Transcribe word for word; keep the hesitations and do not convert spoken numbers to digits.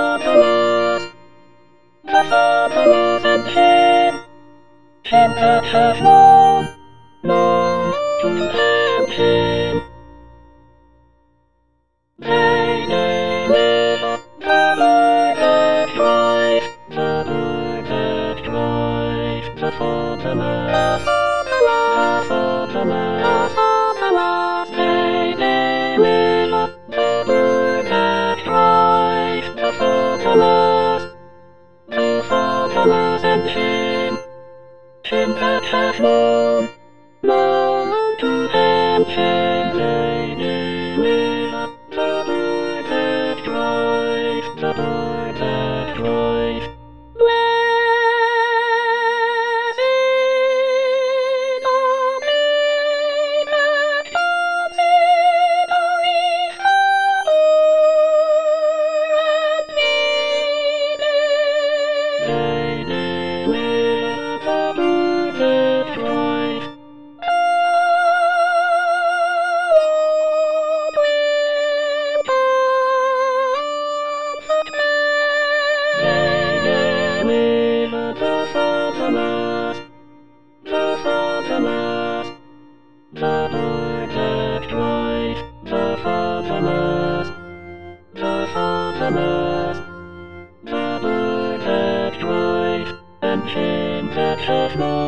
fatherless, the fatherless and him, him that hath known, known to them him. They name it the Lord that Christ, the Lord that Christ, the fatherless, the fatherless, fatherless. They name it the Lord that Christ, the fatherless, the fatherless and him, him that hath known, known to them him. They name it the Lord that Christ, the Lord that Christ. Blessed the name that comes in the leaf the Lord and lead it. They name it the Lord that Christ. The fatherless, the fatherless, the Lord that Christ, the fatherless, the fatherless, the Lord that Christ, and him that hath known.